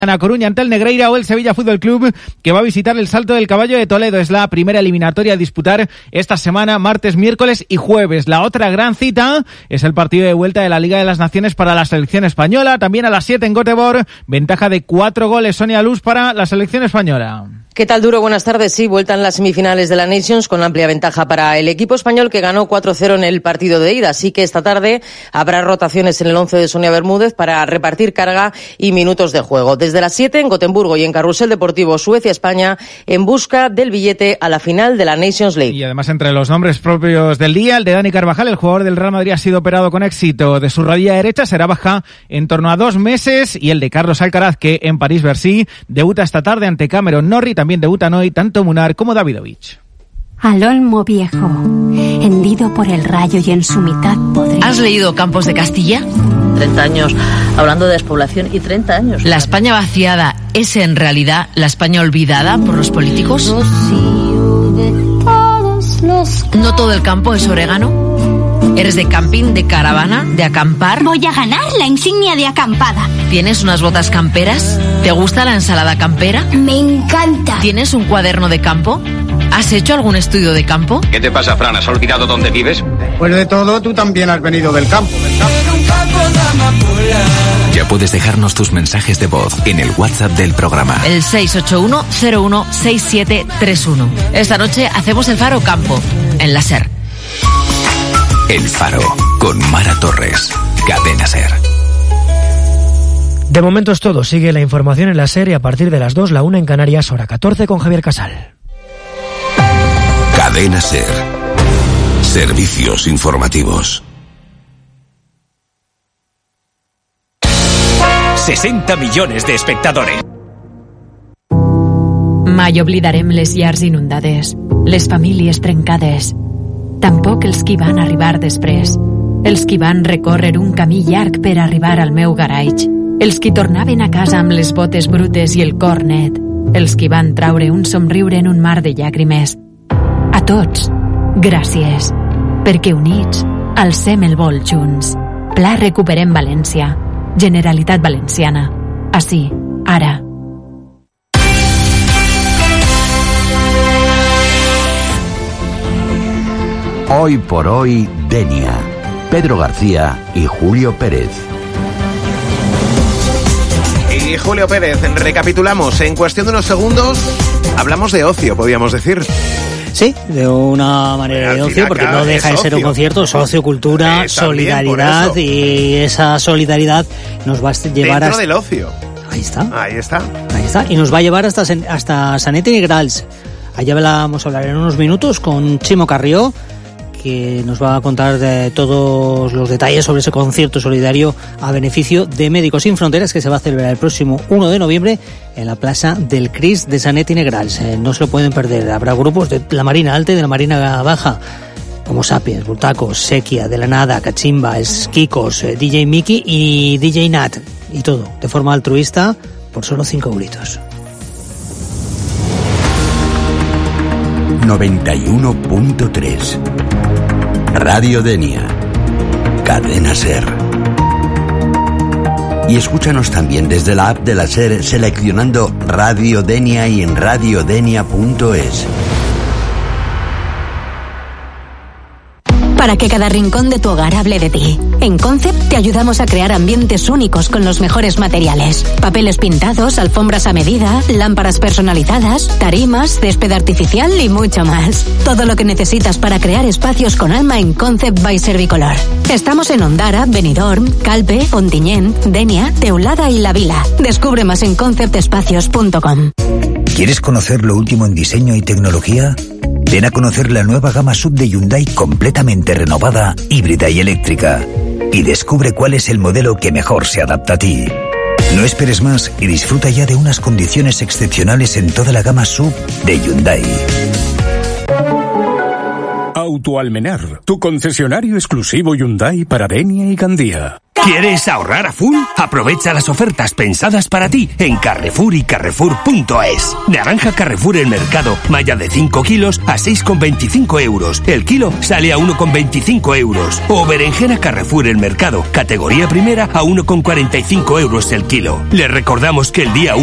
A Coruña ante el Negreira o el Sevilla Fútbol Club, que va a visitar el Salto del Caballo de Toledo. Es la primera eliminatoria a disputar esta semana, martes, miércoles y jueves. La otra gran cita es el partido de vuelta de la Liga de las Naciones para la selección española, también a las 7 en Göteborg, ventaja de 4 goles, Sonia Luz, para la selección española. ¿Qué tal, Duro? Buenas tardes. Sí, vuelta en las semifinales de la Nations con amplia ventaja para el equipo español, que ganó 4-0 en el partido de ida. Así que esta tarde habrá rotaciones en el 11 de Sonia Bermúdez para repartir carga y minutos de juego. Desde las 7 en Gotemburgo y en Carrusel Deportivo Suecia-España, en busca del billete a la final de la Nations League. Y además, entre los nombres propios del día, el de Dani Carvajal, el jugador del Real Madrid, ha sido operado con éxito de su rodilla derecha, será baja en torno a 2 meses, y el de Carlos Alcaraz, que en París-Bercy debuta esta tarde ante Cameron Norrie. También debutan hoy tanto Munar como Davidovich. Al Olmo Viejo, hendido por el rayo y en su mitad podrido. ¿Has leído Campos de Castilla? 30 años hablando de despoblación y 30 años. ¿La España vaciada es en realidad la España olvidada por los políticos? ¿No todo el campo es orégano? ¿Eres de camping, de caravana, de acampar? Voy a ganar la insignia de acampada. ¿Tienes unas botas camperas? ¿Te gusta la ensalada campera? Me encanta. ¿Tienes un cuaderno de campo? ¿Has hecho algún estudio de campo? ¿Qué te pasa, Fran? ¿Has olvidado dónde vives? Pues de todo, tú también has venido del campo. Ya puedes dejarnos tus mensajes de voz en el WhatsApp del programa. El 681-016731. Esta noche hacemos el Faro Campo, en la SER. El Faro, con Mara Torres. Cadena SER. De momento es todo. Sigue la información en la SER y a partir de las 2, la 1 en Canarias, hora 14, con Javier Casal. Cadena SER. Servicios informativos. 60 millones de espectadores. Mai oblidarem les llars inundades, les famílies trencades. Tampoc els qui van arribar després. Els qui van recórrer un camí llarg per arribar al meu garatge. Els qui tornaven a casa amb les botes brutes i el cor net. Els qui van traure un somriure en un mar de llàgrimes. A tots, gràcies. Perquè units, alcem el vol junts. Pla Recuperem València. Generalitat Valenciana. Así, ara. Hoy por hoy, Denia. Pedro García y Julio Pérez. Y Julio Pérez, recapitulamos. En cuestión de unos segundos, hablamos de ocio, podríamos decir. Sí, de una manera de ocio, porque no deja de ser un concierto, sociocultura, solidaridad, y esa solidaridad nos va a llevar dentro del ocio. Ahí está. Ahí está. Ahí está. Y nos va a llevar hasta Sanet y Negrals. Allá vamos a hablar en unos minutos con Chimo Carrió, que nos va a contar de todos los detalles sobre ese concierto solidario a beneficio de Médicos Sin Fronteras, que se va a celebrar el próximo 1 de noviembre en la Plaza del Crist de Sanet y Negrals. No se lo pueden perder. Habrá grupos de la Marina Alta y de la Marina Baja, como Sapiens, Bultacos, Sequia, De la Nada, Cachimba, Esquicos, DJ Mickey y DJ Nat. Y todo de forma altruista por solo 5 euritos. 91.3 Radio Denia, Cadena SER. Y escúchanos también desde la app de la SER seleccionando Radio Denia y en radiodenia.es. Para que cada rincón de tu hogar hable de ti. En Concept te ayudamos a crear ambientes únicos con los mejores materiales. Papeles pintados, alfombras a medida, lámparas personalizadas, tarimas, césped artificial y mucho más. Todo lo que necesitas para crear espacios con alma en Concept by Servicolor. Estamos en Ondara, Benidorm, Calpe, Ontinyent, Denia, Teulada y La Vila. Descubre más en conceptespacios.com. ¿Quieres conocer lo último en diseño y tecnología? Ven a conocer la nueva gama SUV de Hyundai completamente renovada, híbrida y eléctrica. Y descubre cuál es el modelo que mejor se adapta a ti. No esperes más y disfruta ya de unas condiciones excepcionales en toda la gama SUV de Hyundai. Autoalmenar, tu concesionario exclusivo Hyundai para Denia y Gandía. ¿Quieres ahorrar a full? Aprovecha las ofertas pensadas para ti en Carrefour y Carrefour.es. Naranja Carrefour El Mercado, malla de 5 kilos a 6,25 euros. El kilo sale a 1,25 euros. O berenjena Carrefour El Mercado, categoría primera a 1,45 euros el kilo. Les recordamos que el día